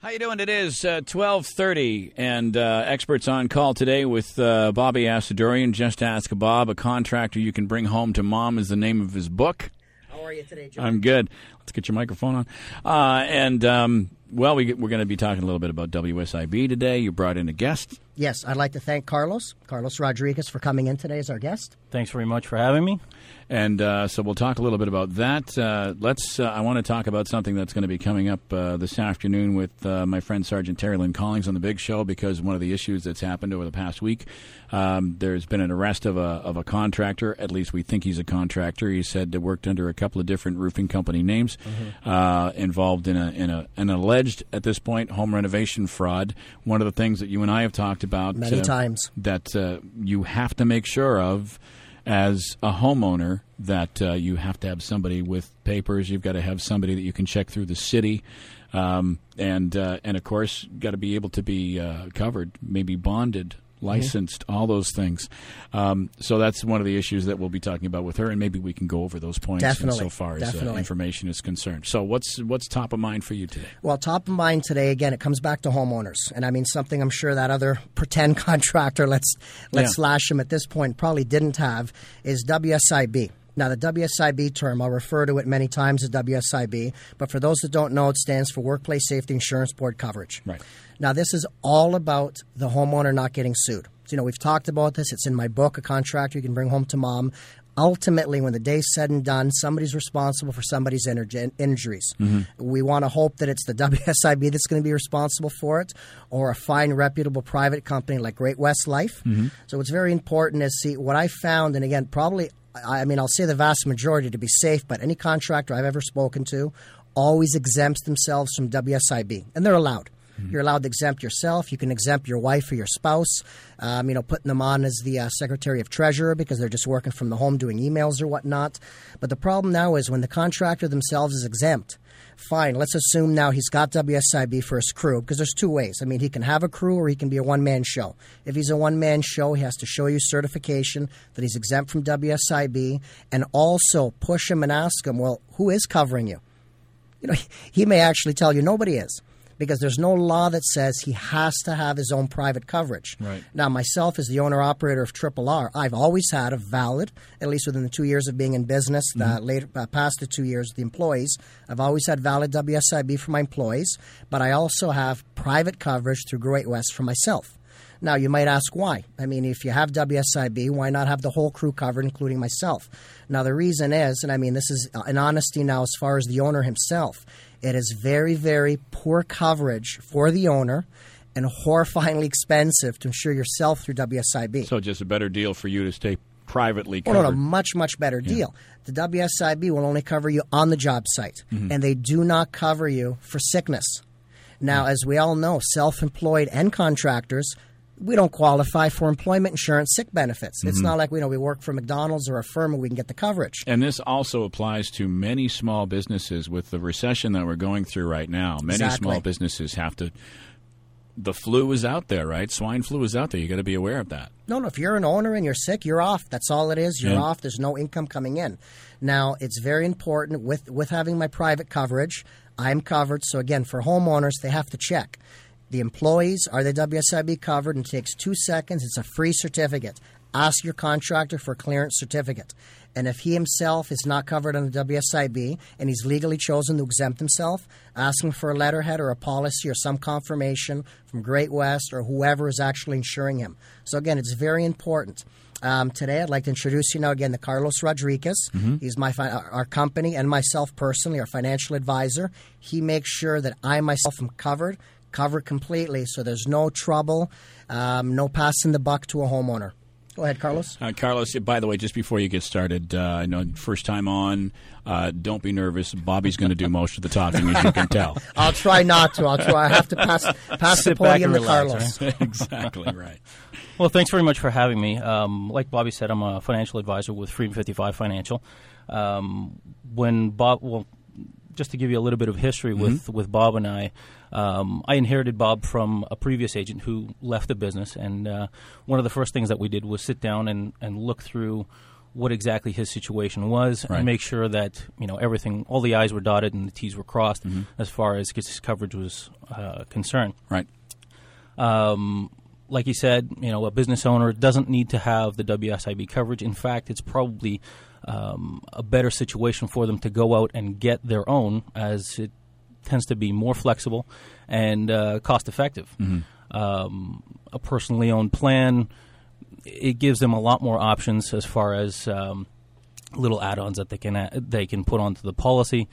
How you doing? It is 12:30, and experts on call today with Bobby Asadorian. Just Ask Bob, a contractor you can bring home to mom, is the name of his book. How are you today, John? I'm good. Let's get your microphone on. We're going to be talking a little bit about WSIB today. You brought in a guest. Yes, I'd like to thank Carlos Rodriguez, for coming in today as our guest. Thanks very much for having me. And so we'll talk a little bit about that. I want to talk about something that's going to be coming up this afternoon with my friend Sergeant Terry Lynn Collings on the Big Show, because one of the issues that's happened over the past week, there's been an arrest of a contractor. At least we think he's a contractor. He said that worked under a couple of different roofing company names, involved in an alleged, at this point, home renovation fraud. One of the things that you and I have talked about many times that you have to make sure of as a homeowner, that you have to have somebody with papers. You've got to have somebody that you can check through the city, and of course, got to be able to be covered, maybe bonded, licensed, all those things. So that's one of the issues that we'll be talking about with her, and maybe we can go over those points so far as information is concerned. So what's top of mind for you today? Well, top of mind today, again, it comes back to homeowners. And I mean, something I'm sure that other pretend contractor, let's slash him at this point, probably didn't have, is WSIB. Now, the WSIB term, I'll refer to it many times as WSIB, but for those that don't know, it stands for Workplace Safety Insurance Board Coverage. Right. Now, this is all about the homeowner not getting sued. So, we've talked about this. It's in my book, A Contractor You Can Bring Home to Mom. Ultimately, when the day's said and done, somebody's responsible for somebody's injuries. Mm-hmm. We want to hope that it's the WSIB that's going to be responsible for it, or a fine, reputable private company like Great West Life. Mm-hmm. So it's very important to see what I found, and again, probably, I'll say the vast majority to be safe, but any contractor I've ever spoken to always exempts themselves from WSIB, and they're allowed. Mm-hmm. You're allowed to exempt yourself. You can exempt your wife or your spouse, putting them on as the Secretary of Treasurer because they're just working from the home doing emails or whatnot. But the problem now is when the contractor themselves is exempt, fine, let's assume now he's got WSIB for his crew, because there's two ways. I mean, he can have a crew or he can be a one-man show. If he's a one-man show, he has to show you certification that he's exempt from WSIB, and also push him and ask him, well, who is covering you? He may actually tell you nobody is, because there's no law that says he has to have his own private coverage. Right. Now, myself as the owner-operator of Triple R, I've always had a valid, at least within the 2 years of being in business, past the 2 years of the employees, I've always had valid WSIB for my employees, but I also have private coverage through Great West for myself. Now, you might ask why. I mean, if you have WSIB, why not have the whole crew covered, including myself? Now, the reason is, and I mean, this is an honesty now as far as the owner himself, it is very, very poor coverage for the owner and horrifyingly expensive to insure yourself through WSIB. So just a better deal for you to stay privately covered. No, much, much better deal. The WSIB will only cover you on the job site, and they do not cover you for sickness. Now, as we all know, self-employed and contractors, we don't qualify for employment insurance sick benefits. It's not like we work for McDonald's or a firm and we can get the coverage. And this also applies to many small businesses with the recession that we're going through right now. Many small businesses have to. The flu is out there, right? Swine flu is out there. You got to be aware of that. No, if you're an owner and you're sick, you're off. That's all it is. You're off. There's no income coming in. Now, it's very important with having my private coverage. I'm covered. So again, for homeowners, they have to check. The employees, are they WSIB covered? And it takes 2 seconds. It's a free certificate. Ask your contractor for a clearance certificate. And if he himself is not covered under WSIB and he's legally chosen to exempt himself, ask him for a letterhead or a policy or some confirmation from Great West or whoever is actually insuring him. So again, it's very important. Today, I'd like to introduce you now again to Carlos Rodriguez. He's our company and myself personally, our financial advisor. He makes sure that I myself am covered completely, so there's no trouble, no passing the buck to a homeowner. Go ahead, Carlos. Carlos, by the way, just before you get started, I know first time on, don't be nervous. Bobby's going to do most of the talking, as you can tell. I'll try not to. I have to pass the podium to Carlos. Right? Exactly right. Well, thanks very much for having me. Like Bobby said, I'm a financial advisor with Freedom 55 Financial. Just to give you a little bit of history with Bob and I inherited Bob from a previous agent who left the business, and one of the first things that we did was sit down and look through what exactly his situation was, Right. and make sure that everything, all the I's were dotted and the T's were crossed Mm-hmm. as far as his coverage was concerned. Right. Like you said, a business owner doesn't need to have the WSIB coverage. In fact, it's probably a better situation for them to go out and get their own, as it tends to be more flexible and cost effective. A personally owned plan, it gives them a lot more options as far as little add-ons that they can put onto the policy.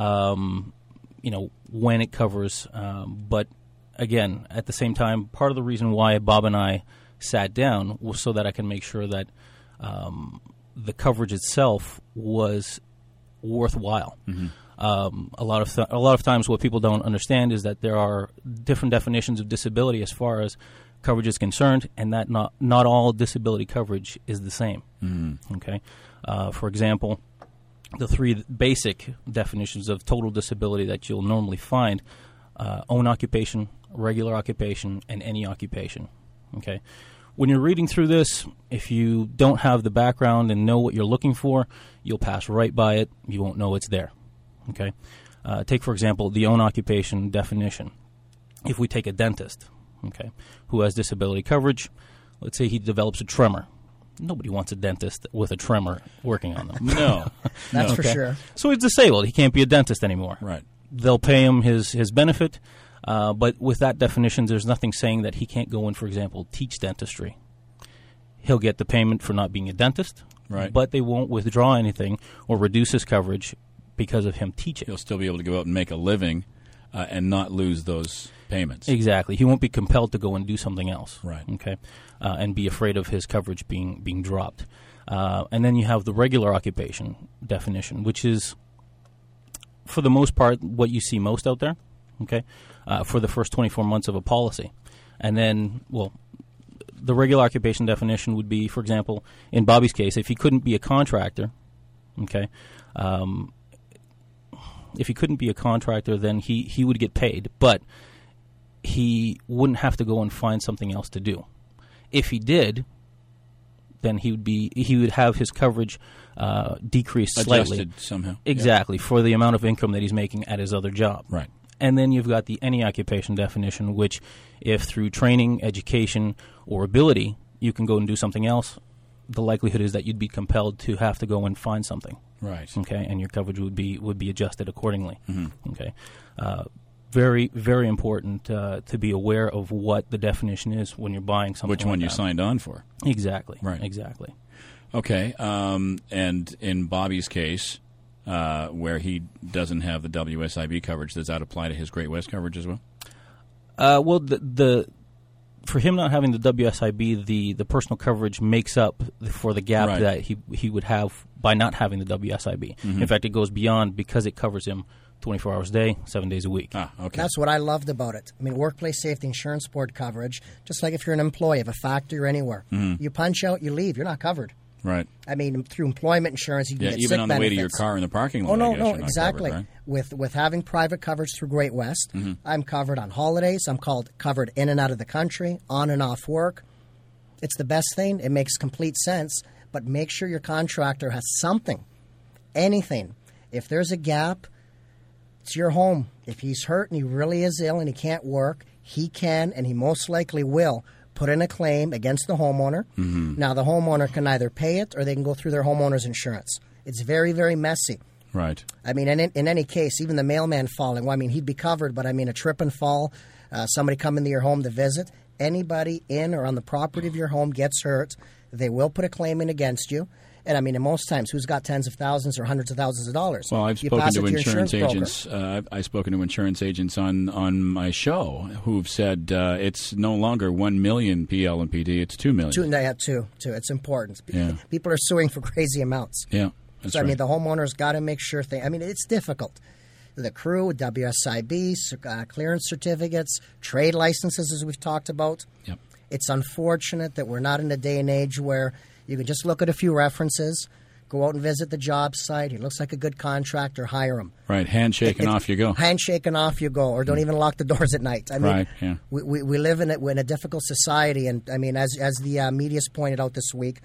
When it covers, but again, at the same time, part of the reason why Bob and I sat down was so that I can make sure that the coverage itself was worthwhile. A lot of times, what people don't understand is that there are different definitions of disability as far as coverage is concerned, and that not all disability coverage is the same. Okay, for example, the three basic definitions of total disability that you'll normally find: own occupation, regular occupation, and any occupation. Okay. When you're reading through this, if you don't have the background and know what you're looking for, you'll pass right by it. You won't know it's there. Okay. Take, for example, the own occupation definition. If we take a dentist, okay, who has disability coverage, let's say he develops a tremor. Nobody wants a dentist with a tremor working on them. No. That's for sure. So he's disabled. He can't be a dentist anymore. Right. They'll pay him his benefit. But with that definition, there's nothing saying that he can't go in, for example, teach dentistry. He'll get the payment for not being a dentist, Right. but they won't withdraw anything or reduce his coverage because of him teaching. He'll still be able to go out and make a living and not lose those payments. Exactly. He won't be compelled to go and do something else. Right. Okay. And be afraid of his coverage being dropped. And then you have the regular occupation definition, which is, for the most part, what you see most out there. Okay. For the first 24 months of a policy. And then, the regular occupation definition would be, for example, in Bobby's case, if he couldn't be a contractor, okay, if he couldn't be a contractor, then he would get paid, but he wouldn't have to go and find something else to do. If he did, then he would have his coverage decreased slightly. Adjusted somehow. Exactly, for the amount of income that he's making at his other job. Right. And then you've got the any occupation definition, which if through training, education, or ability you can go and do something else, the likelihood is that you'd be compelled to have to go and find something. Right. Okay, and your coverage would be adjusted accordingly. Okay, very, very important to be aware of what the definition is when you're buying something. Which one like you that. signed on for. Exactly. Right. Exactly. Okay. And in Bobby's case, where he doesn't have the WSIB coverage, does that apply to his Great West coverage as well? Well, for him not having the WSIB, the personal coverage makes up for the gap Right. that he would have by not having the WSIB. In fact, it goes beyond because it covers him 24 hours a day, 7 days a week. Ah, okay. That's what I loved about it. I mean, Workplace Safety Insurance Board coverage, just like if you're an employee of a factory or anywhere. You punch out, you leave, you're not covered. Right. I mean, through employment insurance, you can Yeah, get even sick on the way to your benefits. car in the parking lot. Oh, I no, guess no, you're not exactly. covered, right? With having private coverage through Great West, I'm covered on holidays. I'm covered in and out of the country, on and off work. It's the best thing. It makes complete sense. But make sure your contractor has something, anything. If there's a gap, it's your home. If he's hurt and he really is ill and he can't work, he can, and he most likely will, put in a claim against the homeowner. Now, the homeowner can either pay it or they can go through their homeowner's insurance. It's very, very messy. Right. I mean, in any case, even the mailman falling, well, I mean, he'd be covered, but I mean, a trip and fall, somebody come into your home to visit, anybody in or on the property of your home gets hurt, they will put a claim in against you. And I mean, in most times, who's got tens of thousands or hundreds of thousands of dollars? Well, I've You spoken pass to it your insurance broker. agents. I've spoken to insurance agents on my show who've said it's no longer 1 million PL and PD; it's 2 million. Two. It's important. Yeah. People are suing for crazy amounts. Yeah, that's So, right. I mean, the homeowner's got to make sure I mean, it's difficult. The crew, WSIB, clearance certificates, trade licenses, as we've talked about. Yep. It's unfortunate that we're not in a day and age where you can just look at a few references, go out and visit the job site. He looks like a good contractor, hire him. Right, handshake and off you go. Handshake and off you go, or don't even lock the doors at night. I mean, Right, yeah. we live in a difficult society, and I mean, as the media's pointed out this week,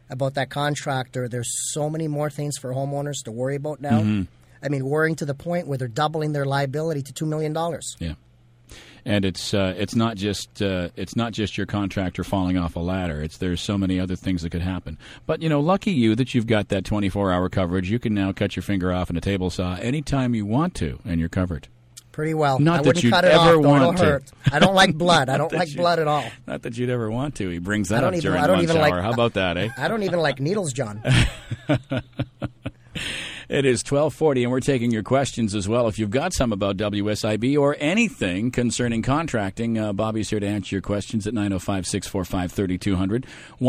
about that contractor, there's so many more things for homeowners to worry about now. I mean, worrying to the point where they're doubling their liability to $2 million. Yeah. And it's not just your contractor falling off a ladder. There's so many other things that could happen. But lucky you that you've got that 24-hour coverage. You can now cut your finger off in a table saw anytime you want to, and you're covered. Pretty well. Not I that wouldn't you'd cut it ever off, want it'll to. hurt. I don't like blood. I don't like blood at all. Not that you'd ever want to. He brings that up during I don't lunch even hour. like, How about that, eh? I don't even like needles, John. It is 12:40, and we're taking your questions as well. If you've got some about WSIB or anything concerning contracting, Bobby's here to answer your questions at 905-645-3200,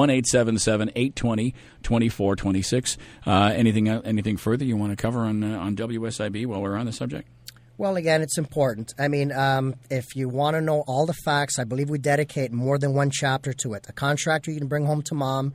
1-877-820-2426. Anything further you want to cover on WSIB while we're on the subject? Well, again, it's important. I mean, if you want to know all the facts, I believe we dedicate more than one chapter to it. A contractor you can bring home to mom.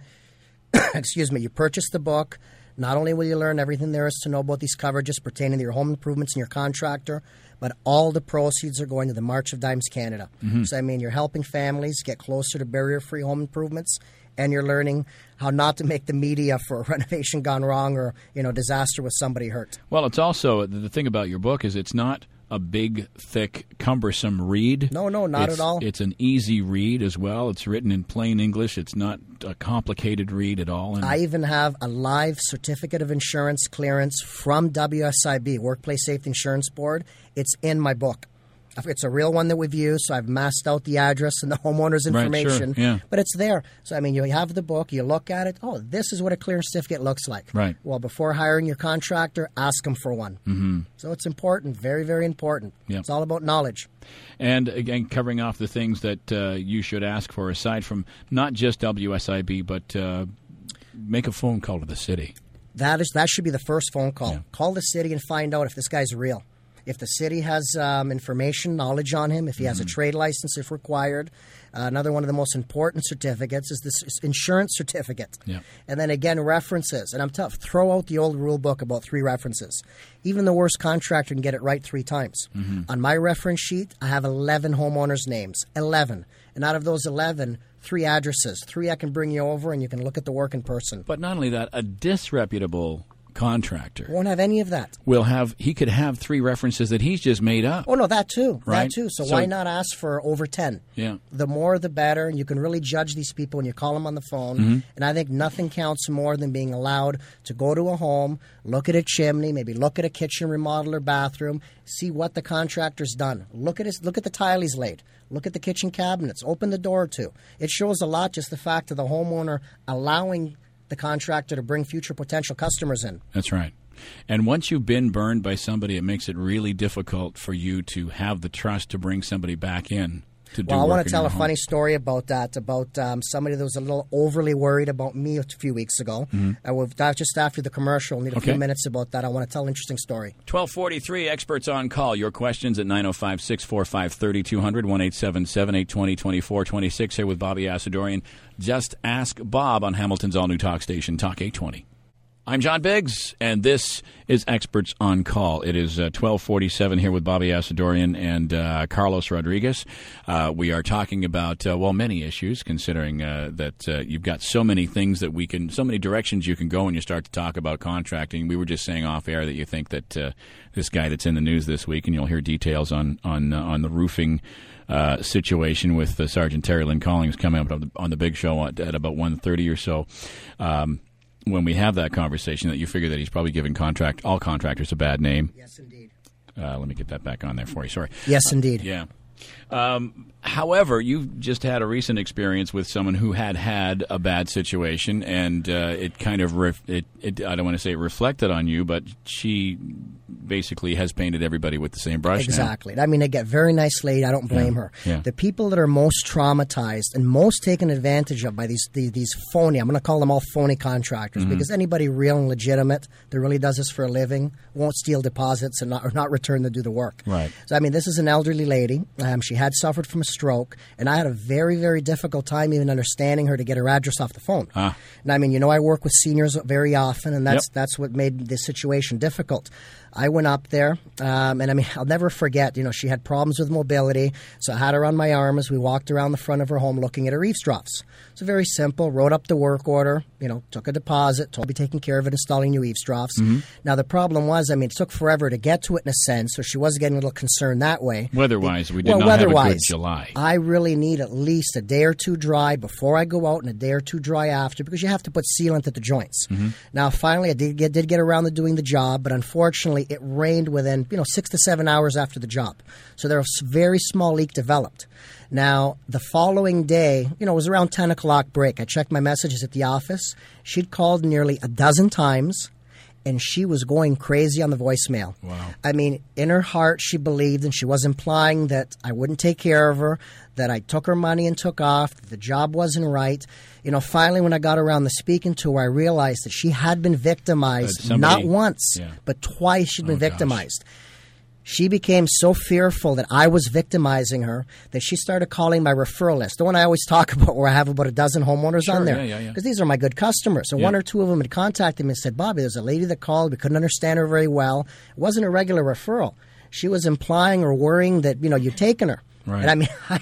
Excuse me. You purchase the book. Not only will you learn everything there is to know about these coverages pertaining to your home improvements and your contractor, but all the proceeds are going to the March of Dimes Canada. So, I mean, you're helping families get closer to barrier-free home improvements, and you're learning how not to make the media for a renovation gone wrong or, disaster with somebody hurt. Well, it's also, the thing about your book is it's not a big, thick, cumbersome read. No, not at all. It's an easy read as well. It's written in plain English. It's not a complicated read at all. And I even have a live certificate of insurance clearance from WSIB, Workplace Safety Insurance Board. It's in my book. It's a real one that we've used, so I've masked out the address and the homeowner's information. Right, sure, yeah. But it's there. So, I mean, you have the book, you look at it, oh, this is what a clearance certificate looks like. Right. Well, before hiring your contractor, ask them for one. Mm-hmm. So it's important, very, very important. Yeah. It's all about knowledge. And, again, covering off the things that you should ask for, aside from not just WSIB, but make a phone call to the city. That should be the first phone call. Yeah. Call the city and find out if this guy's real. If the city has information, knowledge on him, if he has a trade license if required. Another one of the most important certificates is this insurance certificate. Yeah. And then again, references. And I'm tough. Throw out the old rule book about 3 references. Even the worst contractor can get it right 3 times. On my reference sheet, I have 11 homeowners' names. 11. And out of those 11, 3 addresses. 3 I can bring you over and you can look at the work in person. But not only that, a disreputable contractor won't have any of that. He could have 3 references that he's just made up. Oh no, that too. Right? That too. So why not ask for over 10? Yeah. The more the better, and you can really judge these people when you call them on the phone. And I think nothing counts more than being allowed to go to a home, look at a chimney, maybe look at a kitchen remodel or bathroom, see what the contractor's done. Look at the tile he's laid. Look at the kitchen cabinets. Open the door or 2. It shows a lot, just the fact of the homeowner allowing the contractor to bring future potential customers in. That's right. And once you've been burned by somebody, it makes it really difficult for you to have the trust to bring somebody back in to do work. Well, I want to tell a funny story about that, about somebody that was a little overly worried about me a few weeks ago. Just after the commercial, we'll need a few minutes about that. I want to tell an interesting story. 1243, experts on call. Your questions at 905-645-3200, 1-877-820-2426 here with Bobby Asadorian. Just ask Bob on Hamilton's all-new talk station, Talk 820. I'm John Biggs, and this is Experts on Call. It is 1247 here with Bobby Asadorian and Carlos Rodriguez. We are talking about, many issues, considering that you've got so many things that so many directions you can go when you start to talk about contracting. We were just saying off air that you think that this guy that's in the news this week, and you'll hear details on the roofing situation with Sergeant Terry Lynn Collings coming up on the big show at about 1:30 or so. When we have that conversation, that you figure that he's probably giving all contractors a bad name. Yes, indeed. Let me get that back on there for you. Sorry. Yes, indeed. Yeah. However, you've just had a recent experience with someone who had a bad situation, and it kind of I don't want to say it reflected on you, but she basically has painted everybody with the same brush. Exactly. Now. I mean, they get very nice lady. I don't blame her. Yeah. The people that are most traumatized and most taken advantage of by these phony, I'm going to call them all phony contractors, because anybody real and legitimate that really does this for a living won't steal deposits and not return to do the work. Right. So, I mean, this is an elderly lady. She had suffered from a stroke, and I had a very, very difficult time even understanding her to get her address off the phone. And I mean, I work with seniors very often, and that's what made this situation difficult. I went up there, and I mean, I'll never forget, she had problems with mobility, so I had her on my arm as we walked around the front of her home looking at her eavesdrops. So very simple, wrote up the work order, took a deposit, told me to be taking care of it, installing new eavesdrops. Now, the problem was, it took forever to get to it in a sense, so she was getting a little concerned that way. Weather-wise, we did not have a good July. I really need at least a day or two dry before I go out and a day or two dry after, because you have to put sealant at the joints. Now, finally, I did get around to doing the job, but unfortunately, it rained within 6 to 7 hours after the job. So there was a very small leak developed. Now, the following day, it was around 10 o'clock break. I checked my messages at the office. She'd called nearly a dozen times, and she was going crazy on the voicemail. Wow. I mean, in her heart, she believed, and she was implying that I wouldn't take care of her, that I took her money and took off, that the job wasn't right. Finally, when I got around to speaking to her, I realized that she had been victimized, not once, but twice she'd been victimized. Gosh. She became so fearful that I was victimizing her that she started calling my referral list, the one I always talk about where I have about a dozen homeowners on there. Because these are my good customers. And one or two of them had contacted me and said, Bobby, there's a lady that called. We couldn't understand her very well. It wasn't a regular referral. She was implying or worrying that, you'd taken her. Right. And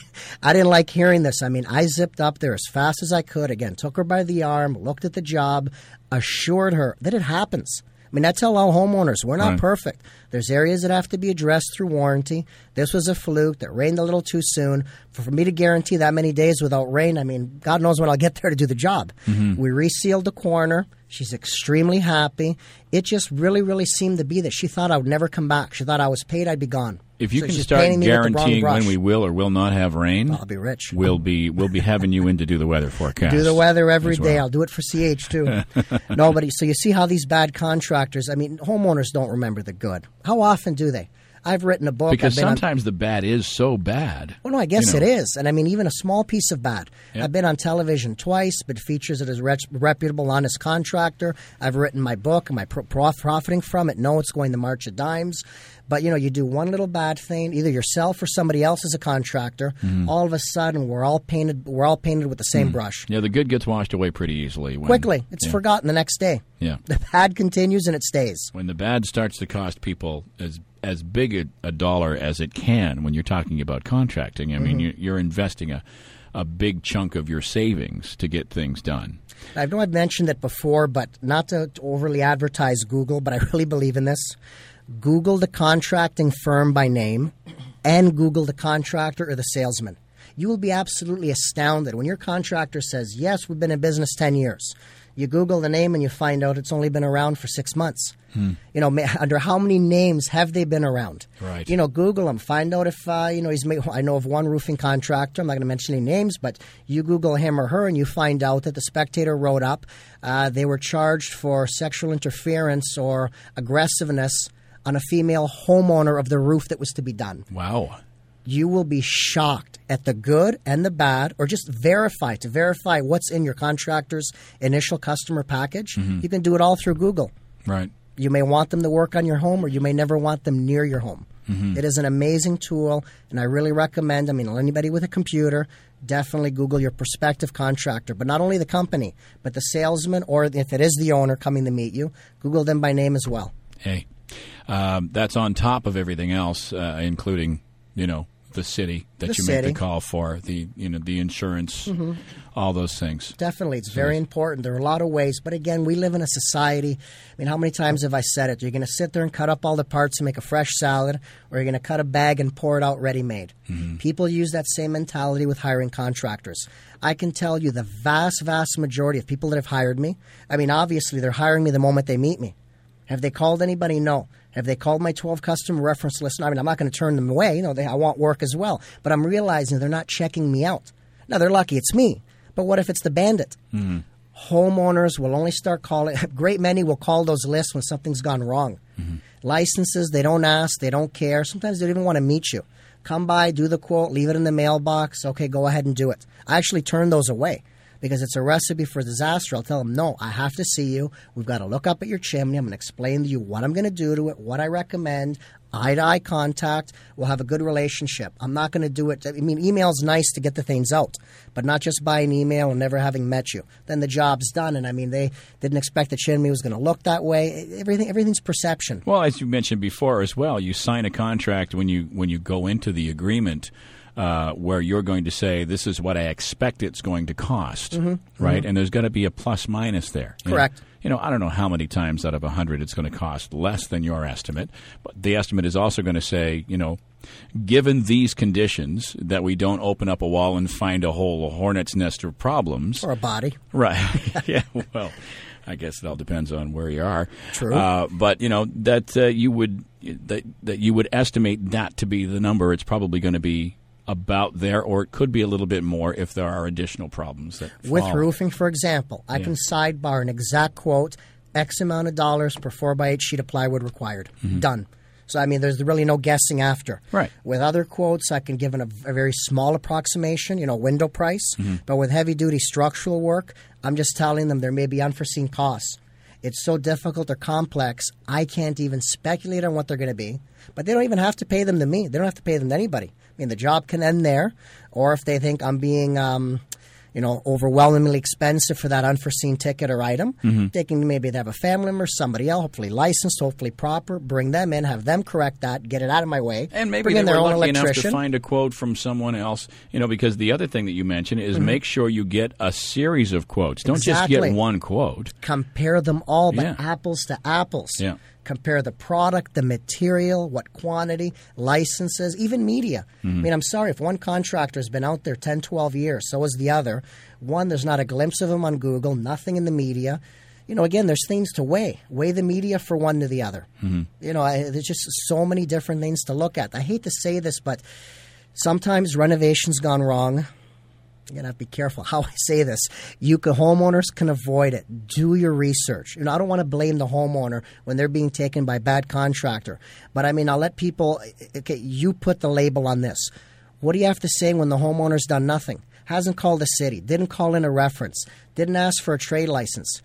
I didn't like hearing this. I zipped up there as fast as I could. Again, took her by the arm, looked at the job, assured her that it happens. That's how all homeowners. We're not perfect. There's areas that have to be addressed through warranty. This was a fluke that rained a little too soon. For me to guarantee that many days without rain, God knows when I'll get there to do the job. We resealed the corner. She's extremely happy. It just really, really seemed to be that she thought I would never come back. She thought I was paid, I'd be gone. If you can start guaranteeing when we will or will not have rain, I'll be rich. We'll be having you in to do the weather forecast. Do the weather every day. I'll do it for CH too. Nobody. So you see how these bad contractors. Homeowners don't remember the good. How often do they? I've written a book. Because sometimes the bad is so bad. Well, no, I guess it is. And even a small piece of bad. Yep. I've been on television twice, been featured as a reputable, honest contractor. I've written my book. Am I profiting from it? No, it's going to March of Dimes. But, you do one little bad thing, either yourself or somebody else as a contractor, all of a sudden we're all painted with the same brush. Yeah, the good gets washed away pretty easily. Quickly. It's forgotten the next day. Yeah. The bad continues and it stays. When the bad starts to cost people as big a dollar as it can when you're talking about contracting, you're investing a big chunk of your savings to get things done. I know I've mentioned it before, but not to overly advertise Google, but I really believe in this. Google the contracting firm by name and Google the contractor or the salesman. You will be absolutely astounded when your contractor says, yes, we've been in business 10 years. You Google the name and you find out it's only been around for 6 months. Under how many names have they been around? Right. Google them. Find out if, he's made, I know of one roofing contractor. I'm not going to mention any names, but you Google him or her and you find out that the Spectator wrote up they were charged for sexual interference or aggressiveness on a female homeowner of the roof that was to be done. Wow. You will be shocked at the good and the bad, or just verify what's in your contractor's initial customer package. You can do it all through Google. Right. You may want them to work on your home, or you may never want them near your home. It is an amazing tool, and I really recommend, anybody with a computer, definitely Google your prospective contractor. But not only the company, but the salesman, or if it is the owner coming to meet you, Google them by name as well. Hey, that's on top of everything else, including, the city that you make the call for, the insurance, all those things. Definitely. It's very important. There are a lot of ways. But again, we live in a society. How many times have I said it? You're going to sit there and cut up all the parts and make a fresh salad, or you're going to cut a bag and pour it out ready-made. People use that same mentality with hiring contractors. I can tell you the vast, vast majority of people that have hired me, obviously they're hiring me the moment they meet me. Have they called anybody? No. Have they called my 12 customer reference list? I'm not going to turn them away. I want work as well. But I'm realizing they're not checking me out. Now, they're lucky it's me. But what if it's the bandit? Homeowners will only start calling. A great many will call those lists when something's gone wrong. Licenses, they don't ask. They don't care. Sometimes they don't even want to meet you. Come by, do the quote, leave it in the mailbox. Okay, go ahead and do it. I actually turn those away. because it's a recipe for disaster. I'll tell them, no, I have to see you. We've got to look up at your chimney. I'm going to explain to you what I'm going to do to it, what I recommend, eye-to-eye contact. We'll have a good relationship. I'm not going to do it. I mean, email's nice to get the things out, but not just by an email and never having met you. Then the job's done, and I mean, they didn't expect the chimney was going to look that way. Everything's perception. Well, as you mentioned before as well, you sign a contract when you go into the agreement where you're going to say, this is what I expect it's going to cost, right? And there's got to be a plus minus there. Correct. I don't know how many times out of 100 it's going to cost less than your estimate, but the estimate is also going to say, given these conditions, that we don't open up a wall and find a whole hornet's nest of problems. Or a body. Right. Yeah, well, I guess it all depends on where you are. True. But, that you would estimate that to be the number. It's probably going to be about there, or it could be a little bit more if there are additional problems that with fall. Roofing, for example, I can sidebar an exact quote, X amount of dollars per 4x8 sheet of plywood required. Done. So, I mean, there's really no guessing after. Right. With other quotes, I can give a very small approximation, window price. But with heavy-duty structural work, I'm just telling them there may be unforeseen costs. It's so difficult or complex, I can't even speculate on what they're going to be. But they don't even have to pay them to me. They don't have to pay them to anybody. I mean, the job can end there. Or if they think I'm being, overwhelmingly expensive for that unforeseen ticket or item, they can maybe have a family member, somebody else, hopefully licensed, hopefully proper, bring them in, have them correct that, get it out of my way. And maybe bring they in their were own lucky enough to electrician. find a quote from someone else, because the other thing that you mentioned is make sure you get a series of quotes. Don't just get one quote. Compare them all, but apples to apples. Yeah. Compare the product, the material, what quantity, licenses, even media. I mean, I'm sorry, if one contractor's been out there 10, 12 years, so is the other. One, there's not a glimpse of him on Google, nothing in the media. Again, there's things to weigh. Weigh the media for one to the other. There's just so many different things to look at. I hate to say this, but sometimes renovation's gone wrong. You're going to have to be careful how I say this. Homeowners can avoid it. Do your research. I don't want to blame the homeowner when they're being taken by a bad contractor. But, I mean, I'll let people, okay, you put the label on this. What do you have to say when the homeowner's done nothing? Hasn't called the city, didn't call in a reference, didn't ask for a trade license.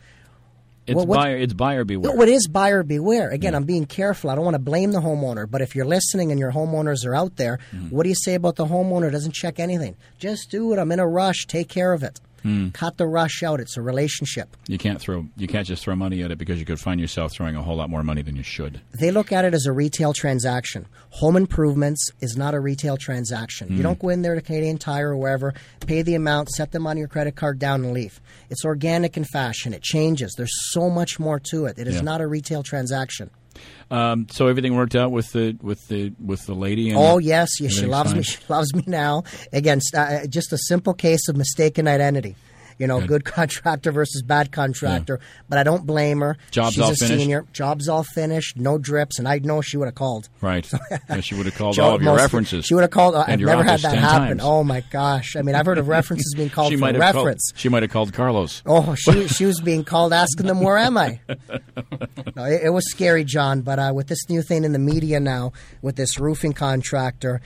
It's buyer beware. No, it is buyer beware. Again, I'm being careful. I don't want to blame the homeowner, but if you're listening and your homeowners are out there, what do you say about the homeowner who doesn't check anything? Just do it. I'm in a rush. Take care of it. Cut the rush out. It's a relationship. You can't just throw money at it, because you could find yourself throwing a whole lot more money than you should. They look at it as a retail transaction. Home improvements is not a retail transaction. You don't go in there to Canadian Tire or wherever, pay the amount, set them on your credit card, down and leave. It's organic in fashion. It changes. There's so much more to it. It is not a retail transaction. So everything worked out with the lady. And yes, she loves me. She loves me now. Again, just a simple case of mistaken identity. Good contractor versus bad contractor. But I don't blame her. Job's She's all a finished? senior. Job's all finished. No drips. And I know she would have called. Right. She would have called all of your references. She would have called. I've never had that happen. Times. Oh, my gosh. I mean, I've heard of references being called for reference. She might have called Carlos. Oh, she was being called asking them, where am I? No, it was scary, John. But with this new thing in the media now, with this roofing contractor,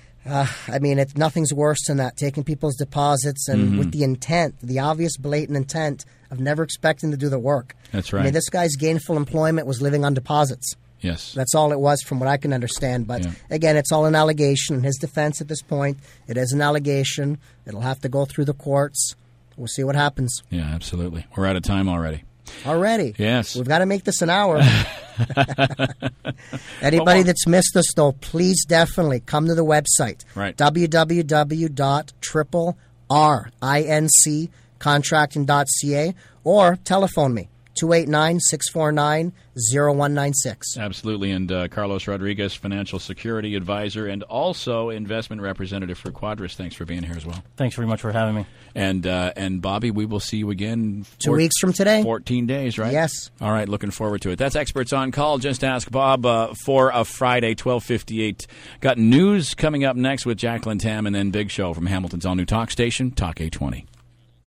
I mean, nothing's worse than that, taking people's deposits and with the intent, the obvious blatant intent of never expecting to do the work. That's right. I mean, this guy's gainful employment was living on deposits. Yes. That's all it was from what I can understand. But again, it's all an allegation. In his defense at this point, it is an allegation. It'll have to go through the courts. We'll see what happens. Yeah, absolutely. We're out of time already. Already? Yes. We've got to make this an hour. Anybody that's missed us, though, please definitely come to the website. Right. www.RINCcontracting.ca or telephone me, 289-649-0196. Absolutely. And Carlos Rodriguez, Financial Security Advisor and also Investment Representative for Quadris. Thanks for being here as well. Thanks very much for having me. And Bobby, we will see you again 2 weeks from today. 14 days, right? Yes. All right, looking forward to it. That's Experts on Call. Just Ask Bob for a Friday, 12:58. Got news coming up next with Jacqueline Tam and then Big Show from Hamilton's all-new talk station, Talk 820.